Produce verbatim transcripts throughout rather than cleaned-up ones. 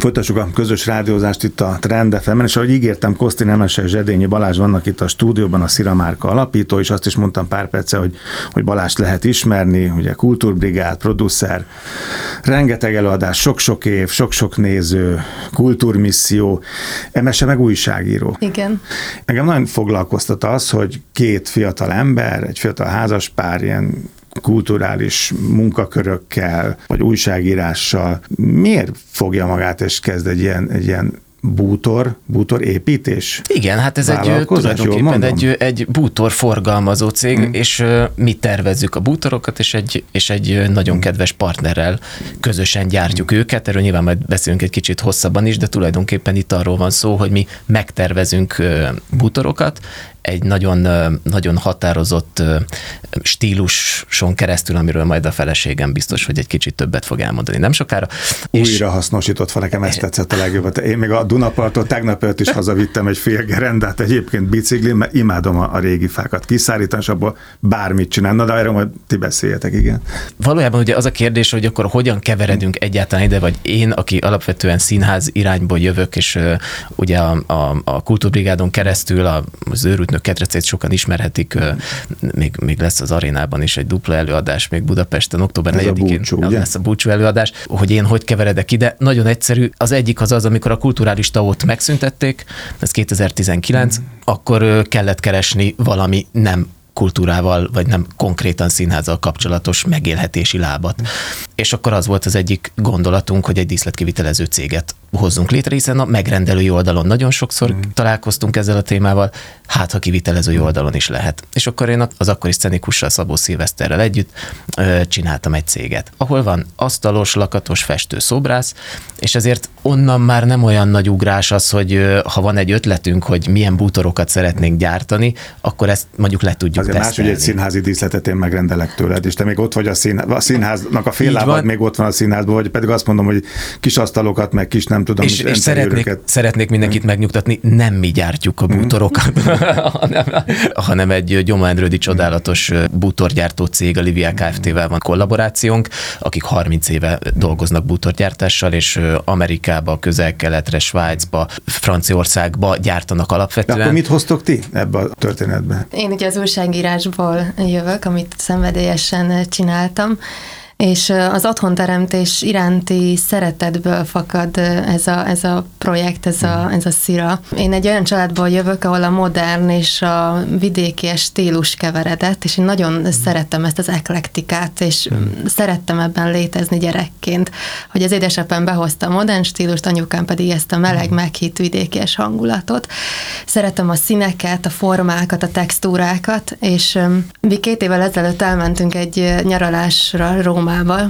Folytassuk a közös rádiózást itt a Trend ef emen, és ahogy ígértem, Koszti Nemese és Zsedényi Balázs vannak itt a stúdióban, a Szira márka alapító, és azt is mondtam pár perce, hogy, hogy Balást lehet ismerni, ugye kultúrbrigád, producer, rengeteg előadás, sok-sok év, sok-sok néző, kultúrmisszió, emese meg újságíró. Igen. Engem nagyon foglalkoztat az, hogy két fiatal ember, egy fiatal házaspár, ilyen kulturális munkakörökkel, vagy újságírással miért fogja magát és kezd egy ilyen, egy ilyen bútor, bútor építés? Igen, hát ez egy tulajdonképpen egy, egy bútor forgalmazó cég, hmm. és uh, mi tervezzük a bútorokat, és egy, és egy nagyon kedves partnerrel közösen gyártjuk hmm. őket. Erről nyilván majd beszélünk egy kicsit hosszabban is, de tulajdonképpen itt arról van szó, hogy mi megtervezünk uh, bútorokat, egy nagyon, nagyon határozott stíluson keresztül, amiről majd a feleségem biztos, hogy egy kicsit többet fog elmondani nem sokára. Újra hasznosított fel, nekem ezt tetszett a legjobbat. Én még a Dunaparton tegnap előtt is hazavittem egy fél gerendát egyébként biciklin, mert imádom a, a régi fákat kiszárítani, és abból bármit csinálna, de erről majd ti beszéljetek, igen. Valójában ugye az a kérdés, hogy akkor hogyan keveredünk egyáltalán ide, vagy én, aki alapvetően színház irányból jövök, és uh, ugye a, a, a Kultúrbrigádon keresztül a, az őrült Ketrecét sokan ismerhetik, még, még lesz az arénában is egy dupla előadás, még Budapesten, október negyedikén lesz a búcsú előadás, hogy én hogy keveredek ide. Nagyon egyszerű, az egyik az az, amikor a kulturális tavot megszüntették, ez kétezer-tizenkilenc, mm. akkor kellett keresni valami nem kultúrával, vagy nem konkrétan színházzal kapcsolatos megélhetési lábat. Mm. És akkor az volt az egyik gondolatunk, hogy egy díszletkivitelező céget hozzunk létre, hiszen a megrendelői oldalon nagyon sokszor mm. találkoztunk ezzel a témával, hát ha kivitelezői mm. oldalon is lehet. És akkor én az akkori szcenikussal, Szabó Szilveszterrel együtt ö, csináltam egy céget, ahol van asztalos, lakatos, festő, szobrász, és ezért onnan már nem olyan nagy ugrás az, hogy ö, ha van egy ötletünk, hogy milyen bútorokat szeretnénk gyártani, akkor ezt mondjuk le tudjuk azért tesztelni. Más, hogy egy színházi díszletet én megrendelek tőled, és te még ott vagy a, szín, a színháznak a fél lábad még ott van a színházban, vagy pedig azt mondom, hogy kis asztalokat, meg kis nem tudom, és, és szeretnék, szeretnék mindenkit megnyugtatni, nem mi gyártjuk a bútorokat, hanem, hanem egy Gyoma-Endrődi csodálatos bútorgyártó cég, a Livia Kft-vel van kollaborációnk, akik harminc éve dolgoznak bútorgyártással, és Amerikába, Közel-Keletre, Svájcba, Franciaországba gyártanak alapvetően. De akkor mit hoztok ti ebbe a történetbe? Én ugye az újságírásból jövök, amit szenvedélyesen csináltam, és az otthonteremtés iránti szeretetből fakad ez a, ez a projekt, ez a, ez a Szira. Én egy olyan családból jövök, ahol a modern és a vidéki stílus keveredett, és én nagyon szerettem ezt az eklektikát, és hmm. szerettem ebben létezni gyerekként, hogy az édesapám behozta a modern stílust, anyukám pedig ezt a meleg, meghitt vidékies hangulatot. Szerettem a színeket, a formákat, a textúrákat, és mi két évvel ezelőtt elmentünk egy nyaralásra Rómába,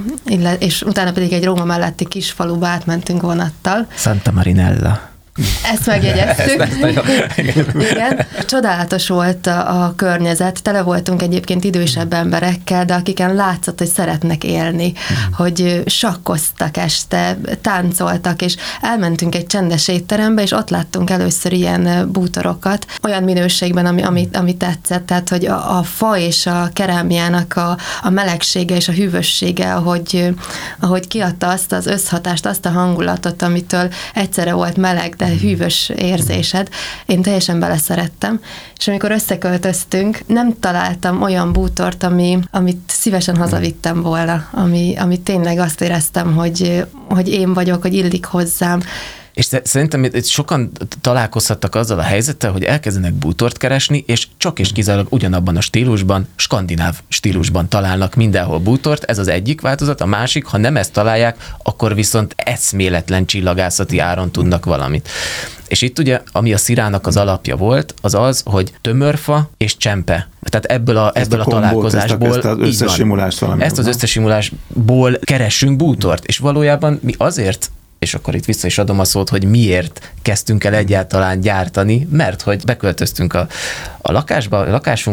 és utána pedig egy Róma melletti kisfaluba átmentünk vonattal. Santa Marinella. Ezt megjegyeztük. Ezt, ezt igen. Csodálatos volt a, a környezet, tele voltunk egyébként idősebb emberekkel, de akiken látszott, hogy szeretnek élni, mm. hogy sakkoztak este, táncoltak, és elmentünk egy csendes étterembe, és ott láttunk először ilyen bútorokat, olyan minőségben, ami, ami, ami tetszett, tehát, hogy a, a fa és a kerámiának a, a melegsége és a hűvössége, ahogy, ahogy kiadta azt az összhatást, azt a hangulatot, amitől egyszerre volt meleg, de hűvös érzésed. Én teljesen beleszerettem, és amikor összeköltöztünk, nem találtam olyan bútort, ami, amit szívesen hazavittem volna, ami, ami tényleg azt éreztem, hogy, hogy én vagyok, hogy illik hozzám. És szerintem itt sokan találkozhattak azzal a helyzettel, hogy elkezdenek bútort keresni, és csak és kizárólag ugyanabban a stílusban, skandináv stílusban találnak mindenhol bútort. Ez az egyik változat. A másik, ha nem ezt találják, akkor viszont eszméletlen csillagászati áron tudnak valamit. És itt ugye, ami a Szirának az alapja volt, az az, hogy tömörfa és csempe. Tehát ebből a, ebből a, a találkozásból... Ezt, a, ezt az összesimulást valami. Ezt az összesimulásból keressünk bútort, és valójában mi azért, és akkor itt vissza is adom a szót, hogy miért kezdtünk el egyáltalán gyártani, mert hogy beköltöztünk a, a lakásba, a lakásunkba,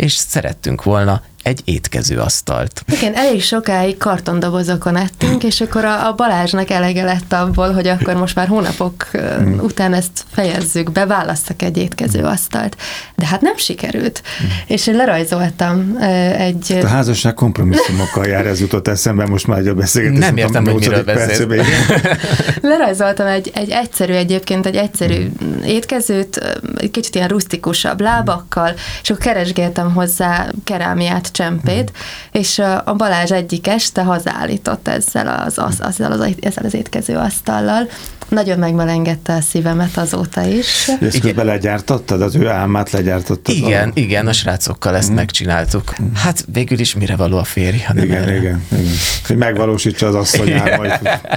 és szerettünk volna egy étkezőasztalt. Igen, elég sokáig kartondobozokon ettünk, és akkor a, a Balázsnak elege lett abból, hogy akkor most már hónapok mm. után ezt fejezzük be, válasszak egy étkezőasztalt. De hát nem sikerült. Mm. És én lerajzoltam egy... A házasság kompromisszumokkal jár, ez jutott eszembe, most már a beszélgetés. Nem értem, hogy miről beszél. Lerajzoltam egy, egy egyszerű, egyébként egy egyszerű mm. étkezőt, egy kicsit ilyen rustikusabb lábakkal, és akkor keresgéltem hozzá kerámiát, csempét, mm. és a Balázs egyik este hazállított ezzel az, az, ezzel az, ezzel az étkezőasztallal. Nagyon megmelengedte a szívemet azóta is. És közben legyártottad? Az ő álmát legyártottad? Igen, valami? igen, a srácokkal ezt mm. megcsináltuk. Mm. Hát végül is mire való a férj, hanem igen, erre. igen, igen. Hogy megvalósítsa az asszony álmait.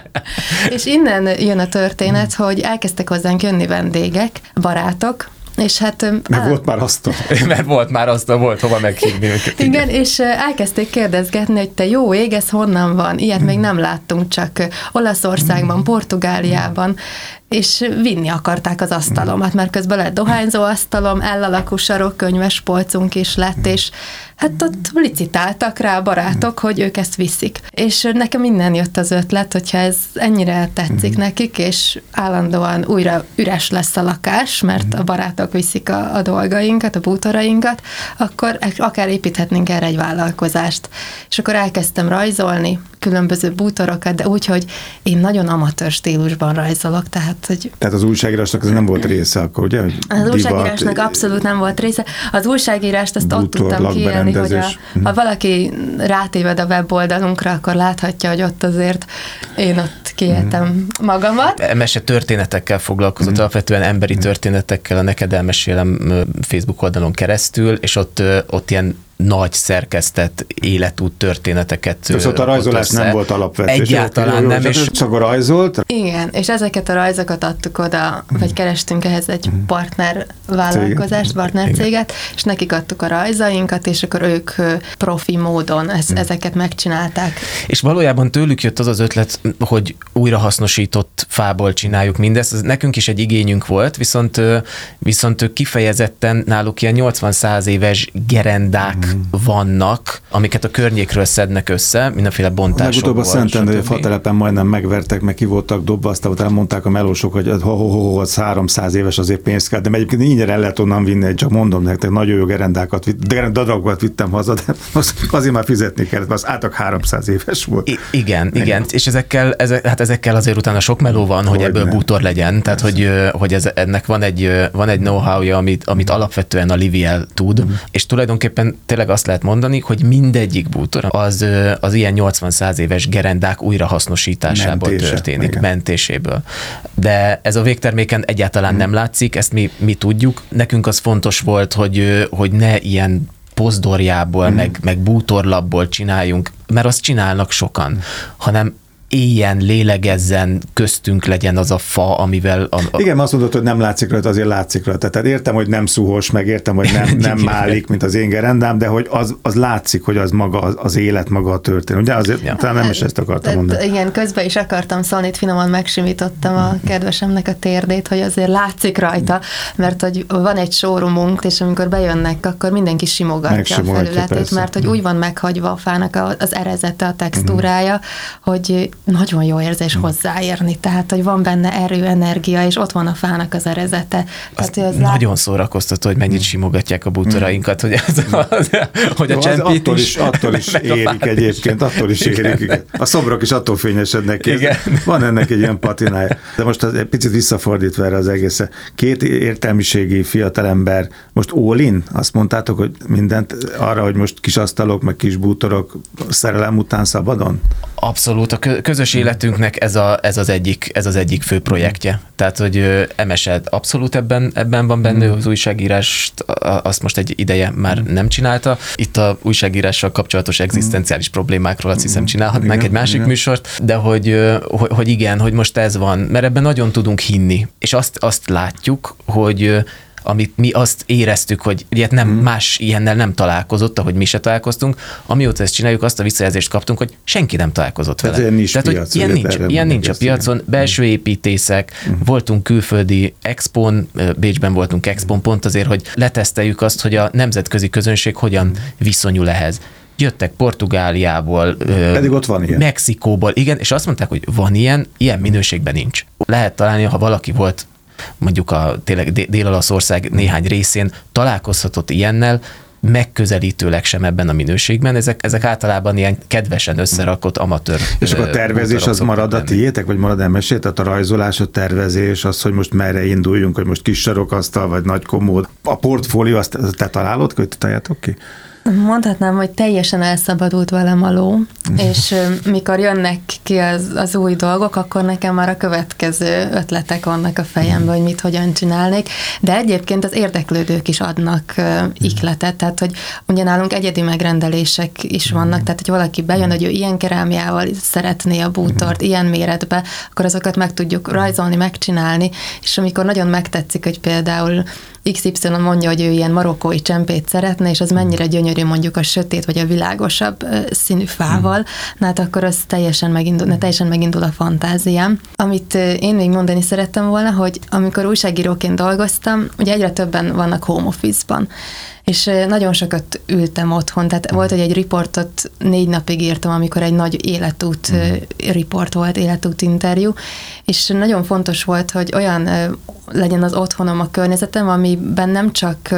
És innen jön a történet, mm. hogy elkezdtek hozzánk jönni vendégek, barátok, és hát... Mert á... volt már asztal. Mert volt már asztal, volt hova meghívni őket. Igen, igen, és elkezdték kérdezgetni, hogy te jó ég, ez honnan van? Ilyet mm. még nem láttunk, csak Olaszországban, mm. Portugáliában, és vinni akarták az asztalomat, mert közben lett dohányzó asztalom, elalakú sarok, könyves polcunk is lett, és hát ott licitáltak rá a barátok, hogy ők ezt viszik. És nekem innen jött az ötlet, hogyha ez ennyire tetszik nekik, és állandóan újra üres lesz a lakás, mert a barátok viszik a, a dolgainkat, a bútorainkat, akkor akár építhetnénk erre egy vállalkozást. És akkor elkezdtem rajzolni különböző bútorokat, de úgy, hogy én nagyon amatőr stílusban rajzolok, tehát hogy... Tehát az újságírásnak ez nem volt része akkor, ugye? Az újságírásnak abszolút nem volt része. Az újságírást azt ott tudtam kiélni, hogy a, ha valaki rátéved a weboldalunkra, akkor láthatja, hogy ott azért én ott kiéltem magamat. Mese történetekkel foglalkozott, mm. alapvetően emberi történetekkel, a Neked elmesélem Facebook oldalon keresztül, és ott, ott ilyen nagy szerkesztett életút történeteket. Szóval a rajzolás nem volt alapvető. Egyáltalán jó, nem. És csak a rajzolt? Igen, és ezeket a rajzokat adtuk oda, vagy kerestünk ehhez egy partner vállalkozást, partnercéget, és nekik adtuk a rajzainkat, és akkor ők profi módon ez, ezeket megcsinálták. És valójában tőlük jött az az ötlet, hogy újrahasznosított fából csináljuk mindezt. Ez nekünk is egy igényünk volt, viszont, viszont ők kifejezetten náluk ilyen nyolcvan-száz éves gerendák vannak, amiket a környékről szednek össze, mindenféle bontásokból. Legutóbb a Szentendrei fatelepen majdnem megvertek, meg ki voltak dobva, aztán utána mondták a melósok, hogy ho, ho, ho, az háromszáz éves, azért pénzt kell, de egyébként ingyen el lehet onnan vinni, csak mondom nektek, nagyon jó gerendákat, daragokat vittem haza, de azért már fizetni kellett, az átlag háromszáz éves volt. I- igen, Ennyi. igen, és ezekkel, ezek, hát ezekkel azért utána sok meló van, hogy, hogy ebből nem. bútor legyen, tehát hogy, hogy ez, ennek van egy, van egy know-how-ja, amit, amit alapvetően a Liviel tud, mm. és tulajdonképpen tényleg azt lehet mondani, hogy mindegyik bútor az, az ilyen nyolcvan-száz éves gerendák újrahasznosításából Mentése, történik, igen. mentéséből. De ez a végterméken egyáltalán hmm. nem látszik, ezt mi, mi tudjuk. Nekünk az fontos volt, hogy, hogy ne ilyen pozdorjából, hmm. meg, meg bútorlapból csináljunk, mert azt csinálnak sokan, hmm. hanem éljen, lélegezzen, köztünk legyen az a fa, amivel... A, a... Igen, azt mondod, hogy nem látszik rajta, azért látszik rajta. Tehát értem, hogy nem szuhos, meg értem, hogy nem, nem málik, mint az én gerendám, de hogy az, az látszik, hogy az maga, az, az élet maga a történet. Ugye azért ja. talán nem is ezt akartam mondani. Igen, közben is akartam szólni, itt finoman megsimítottam a kedvesemnek a térdét, hogy azért látszik rajta, mert hogy van egy showroomunk, és amikor bejönnek, akkor mindenki simogatja a felületét, persze. mert hogy úgy van meghagyva a fának az erezete, a textúrája, hogy nagyon jó érzés hozzáérni, tehát, hogy van benne erő, energia, és ott van a fának az erezete. Tehát, az nagyon lát... szórakoztató, hogy mennyit simogatják a bútorainkat, hogy, az, az, hogy a csempét attól is, attól is érik egyébként, attól is érik. Igen. A szobrok is attól fényesednek ki. Van ennek egy ilyen patinája. De most az, egy picit visszafordítva erre az egészre. Két értelmiségi fiatalember, most all in? Azt mondtátok, hogy mindent arra, hogy most kis asztalok, meg kis bútorok szerelem után szabadon? Abszolút. A közös életünknek ez, a, ez, az egyik, ez az egyik fő projektje. Tehát, hogy em es e abszolút ebben, ebben van benne, az újságírást azt most egy ideje már nem csinálta. Itt a újságírással kapcsolatos egzisztenciális problémákról azt hiszem csinálhatnánk igen, egy másik igen. műsort, de hogy, hogy, hogy igen, hogy most ez van, mert ebben nagyon tudunk hinni. És azt, azt látjuk, hogy amit mi azt éreztük, hogy ilyet nem, hmm. más ilyennel nem találkozott, ahogy mi se találkoztunk. Amióta ezt csináljuk, azt a visszajelzést kaptunk, hogy senki nem találkozott vele. Tehát, nincs Tehát piac, hogy ilyen nincs, ilyen nincs a piacon, igen. Belső építészek, hmm. voltunk külföldi expón, Bécsben voltunk expón, pont azért, hogy leteszteljük azt, hogy a nemzetközi közönség hogyan hmm. viszonyul ehhez. Jöttek Portugáliából, pedig ott van ilyen. Mexikóból, igen, és azt mondták, hogy van ilyen, ilyen minőségben nincs. Lehet találni, ha valaki volt mondjuk a tényleg Dél-Olaszország néhány részén, találkozhatott ilyennel, megközelítőleg sem ebben a minőségben, ezek, ezek általában ilyen kedvesen összerakott amatőr. És akkor a tervezés az marad a tiétek, vagy marad emesé? Tehát a rajzolás, a tervezés, az, hogy most merre induljunk, hogy most kis sarokasztal, vagy nagy komód. A portfólió, azt te találod, hogy te találjátok ki? Mondhatnám, hogy teljesen elszabadult velem a ló, és mikor jönnek ki az, az új dolgok, akkor nekem már a következő ötletek vannak a fejemben, hogy mit, hogyan csinálnék, de egyébként az érdeklődők is adnak ihletet, tehát hogy ugye nálunk egyedi megrendelések is vannak, tehát hogy valaki bejön, hogy ő ilyen kerámiával szeretné a bútort, ilyen méretbe, akkor azokat meg tudjuk rajzolni, megcsinálni, és amikor nagyon megtetszik, hogy például iksz ipszilon mondja, hogy ő ilyen marokkói csempét szeretne, és az mennyire gyönyörű mondjuk a sötét vagy a világosabb színű fával, mm. na hát akkor az teljesen megindul, na, teljesen megindul a fantáziám. Amit én még mondani szerettem volna, hogy amikor újságíróként dolgoztam, ugye egyre többen vannak home office-ban, és nagyon sokat ültem otthon, tehát volt, hogy egy riportot négy napig írtam, amikor egy nagy életút mm. riport volt, életút interjú, és nagyon fontos volt, hogy olyan legyen az otthonom, a környezetem, amiben nem csak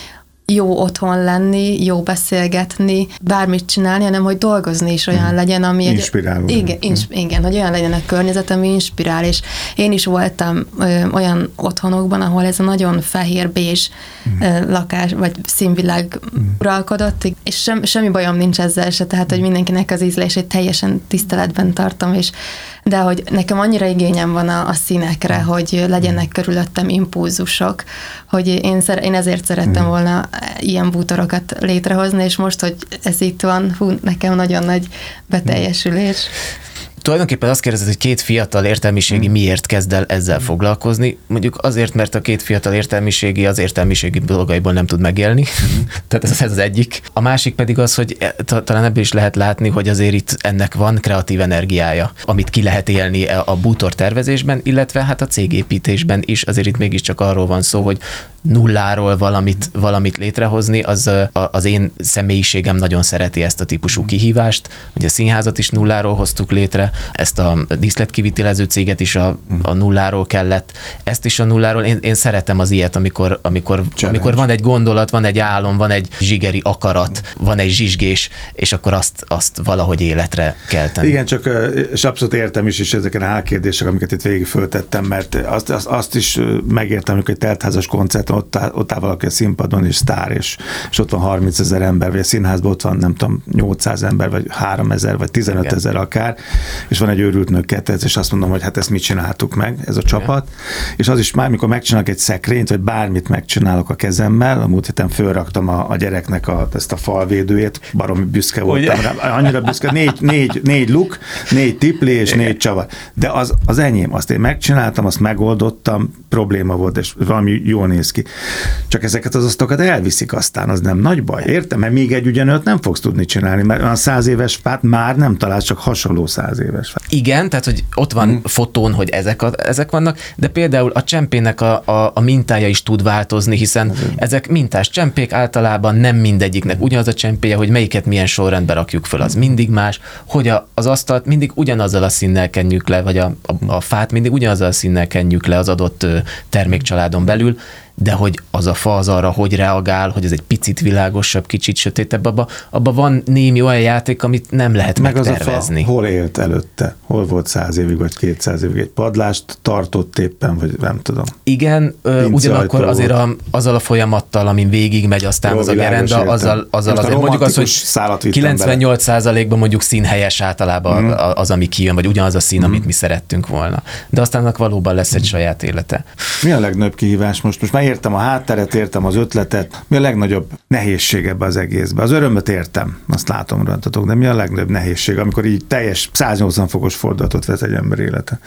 jó otthon lenni, jó beszélgetni, bármit csinálni, hanem hogy dolgozni is olyan mm. legyen, ami... Inspiráló. Egy, igen, ins, igen, hogy olyan legyen a környezet, ami inspirál, és én is voltam ö, olyan otthonokban, ahol ez a nagyon fehér, bézs mm. ö, lakás, vagy színvilág mm. uralkodott, és sem, semmi bajom nincs ezzel se, tehát, hogy mindenkinek az ízlését teljesen tiszteletben tartom, és de hogy nekem annyira igényem van a, a színekre, hogy legyenek körülöttem impulzusok, hogy én, szer, én ezért szerettem volna ilyen bútorokat létrehozni, és most, hogy ez itt van, hú, nekem nagyon nagy beteljesülés. Tulajdonképpen azt kérdezed, hogy két fiatal értelmiségi miért kezd el ezzel foglalkozni. Mondjuk azért, mert a két fiatal értelmiségi az értelmiségi dolgaiból nem tud megélni. Tehát ez, ez az egyik. A másik pedig az, hogy talán ebből is lehet látni, hogy azért itt ennek van kreatív energiája, amit ki lehet élni a bútor tervezésben, illetve hát a cégépítésben is. Azért itt mégiscsak arról van szó, hogy nulláról valamit, valamit létrehozni, az az én személyiségem nagyon szereti ezt a típusú kihívást. Ugye a színházat is nulláról hoztuk létre, ezt a díszletkivitelező céget is a, a nulláról kellett, ezt is a nulláról. Én, én szeretem az ilyet, amikor, amikor, amikor van egy gondolat, van egy álom, van egy zsigeri akarat, van egy zsizsgés, és akkor azt, azt valahogy életre kell tenni. Igen, csak és abszolút értem is, is ezeken a hálkérdések, amiket itt végig föltettem, mert azt, azt, azt is megértem, hogy egy teltházas koncert, ott áll, ott áll valaki a színpadon, és sztár, és, és ott van harmincezer ember, vagy a színházban ott van, nem tudom, nyolcszáz ember, vagy háromezer, vagy tizenötezer akár, és van egy őrült nőketec, és azt mondom, hogy hát ezt mit csináltuk meg, ez a csapat, igen. És az is már, mikor megcsinálok egy szekrényt, vagy bármit megcsinálok a kezemmel, a múlt héten fölraktam a, a gyereknek a, ezt a falvédőjét, baromi büszke voltam rá, annyira büszke, négy, négy, négy luk, négy tipli és igen. négy csavar. De az, az enyém, azt én megcsináltam, azt megoldottam, probléma volt, és valami jól néz ki. Csak ezeket az asztalokat elviszik aztán, az nem nagy baj. Értem? Mert még egy ugyanőt nem fogsz tudni csinálni, mert a száz éves fát már nem találsz, csak hasonló száz éves fát. Igen, tehát, hogy ott van hmm. fotón, hogy ezek, a, ezek vannak, de például a csempének a, a, a mintája is tud változni, hiszen hmm. ezek mintás csempék, általában nem mindegyiknek ugyanaz a csempéje, hogy melyiket milyen sorrendbe rakjuk föl, az mindig más, hogy a, az asztalt mindig ugyanazzal a színnel kenjük le, vagy a, a, a fát mindig ugyanazzal a színnel kenjük le az adott termékcsaládon belül, de hogy az a fa az arra, hogy reagál, hogy ez egy picit világosabb, kicsit sötétebb, abban abba van némi olyan játék, amit nem lehet meg megtervezni. Az a fa, hol élt előtte? Hol volt száz évig, vagy kétszáz évig egy padlást tartott éppen, vagy nem tudom. Igen, ugyanakkor azért a, azzal a folyamattal, amin végig megy aztán Jó, az a gerenda, azzal, azzal azért mondjuk az, hogy kilencvennyolc százalékban mondjuk színhelyes általában mm. az, ami kijön, vagy ugyanaz a szín, mm. amit mi szerettünk volna. De aztán annak valóban lesz egy mm. saját élete. Mi a legnagyobb kihívás most? Most már értem a hátteret, értem az ötletet. Mi a legnagyobb nehézség ebbe az egészbe? Az örömöt értem, azt látom rajtatok, de mi a legnagyobb nehézség, amikor így teljes száznyolcvan fokos fordulatot vesz egy ember élete?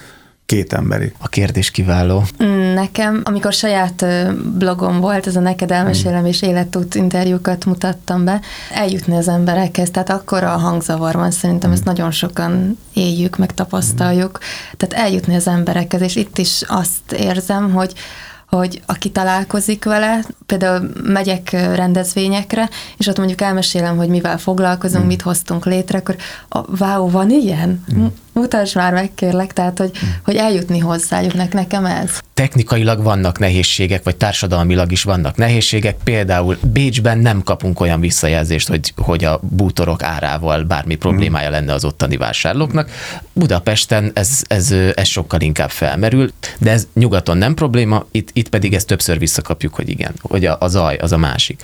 két emberi? A kérdés kiváló. Nekem, amikor saját blogom volt, ez a Neked elmesélem és életút interjúkat mutattam be, eljutni az emberekhez, tehát akkora a hangzavar van, szerintem ezt nagyon sokan éljük, meg tapasztaljuk, tehát eljutni az emberekhez, és itt is azt érzem, hogy hogy aki találkozik vele, például megyek rendezvényekre, és ott mondjuk elmesélem, hogy mivel foglalkozunk, mm. mit hoztunk létre, akkor wow, van ilyen? Mm. Mutasd már meg, kérlek, tehát, hogy, mm. hogy eljutni hozzájuk, nekem ez. Technikailag vannak nehézségek, vagy társadalmilag is vannak nehézségek, például Bécsben nem kapunk olyan visszajelzést, hogy, hogy a bútorok árával bármi problémája lenne az ottani vásárlóknak. Budapesten ez, ez, ez sokkal inkább felmerül, de ez nyugaton nem probléma, itt, itt pedig ezt többször visszakapjuk, hogy igen, hogy a, a zaj az a másik.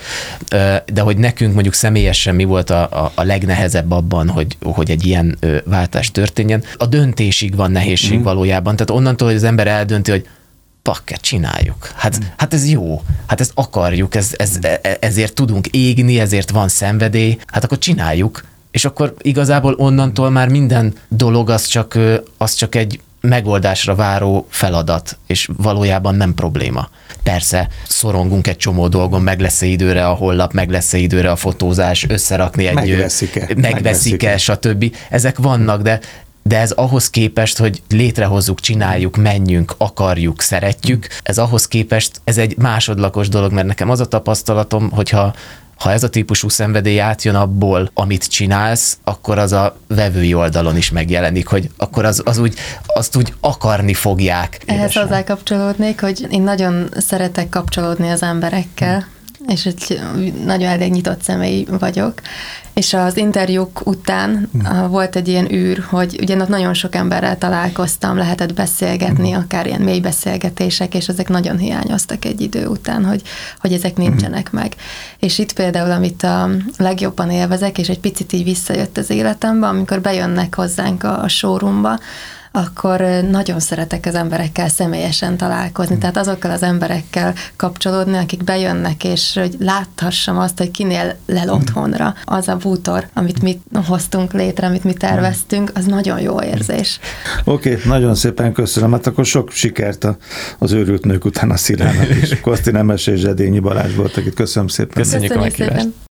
De hogy nekünk mondjuk személyesen mi volt a, a, a legnehezebb abban, hogy, hogy egy ilyen váltás történjen, a döntésig van nehézség mm. valójában, tehát onnantól, hogy az ember eldönti, hogy pakker, csináljuk. Hát, mm. hát ez jó, hát ezt akarjuk, ez, ez, ezért tudunk égni, ezért van szenvedély, hát akkor csináljuk, és akkor igazából onnantól már minden dolog az csak, az csak egy megoldásra váró feladat, és valójában nem probléma. Persze, szorongunk egy csomó dolgon, meg lesz-e időre a honlap, meg lesz-e időre a fotózás, összerakni egy... Megveszik-e. Megveszik-e, stb. Ezek vannak, de de ez ahhoz képest, hogy létrehozzuk, csináljuk, menjünk, akarjuk, szeretjük, ez ahhoz képest, ez egy másodlagos dolog, mert nekem az a tapasztalatom, hogyha ha ez a típusú szenvedély átjön abból, amit csinálsz, akkor az a vevői oldalon is megjelenik, hogy akkor az, az úgy, azt úgy akarni fogják. Ehhez hozzá kapcsolódnék, hogy én nagyon szeretek kapcsolódni az emberekkel, hmm. és egy nagyon elég nyitott személy vagyok, és az interjúk után hmm. volt egy ilyen űr, hogy ugye nagyon sok emberrel találkoztam, lehetett beszélgetni, hmm. akár ilyen mély beszélgetések, és ezek nagyon hiányoztak egy idő után, hogy, hogy ezek nincsenek hmm. meg. És itt például, amit a legjobban élvezek, és egy picit így visszajött az életembe, amikor bejönnek hozzánk a, a showroomba, akkor nagyon szeretek az emberekkel személyesen találkozni, tehát azokkal az emberekkel kapcsolódni, akik bejönnek, és hogy láthassam azt, hogy kinél lel otthonra. Az a bútor, amit mi hoztunk létre, amit mi terveztünk, az nagyon jó érzés. Oké, okay, nagyon szépen köszönöm. Hát akkor sok sikert az őrült nők után a Szilának is. Koszti Nemes és Zsedényi Balázs voltak itt. Köszönöm szépen. Köszönjük, Köszönjük a meghívást.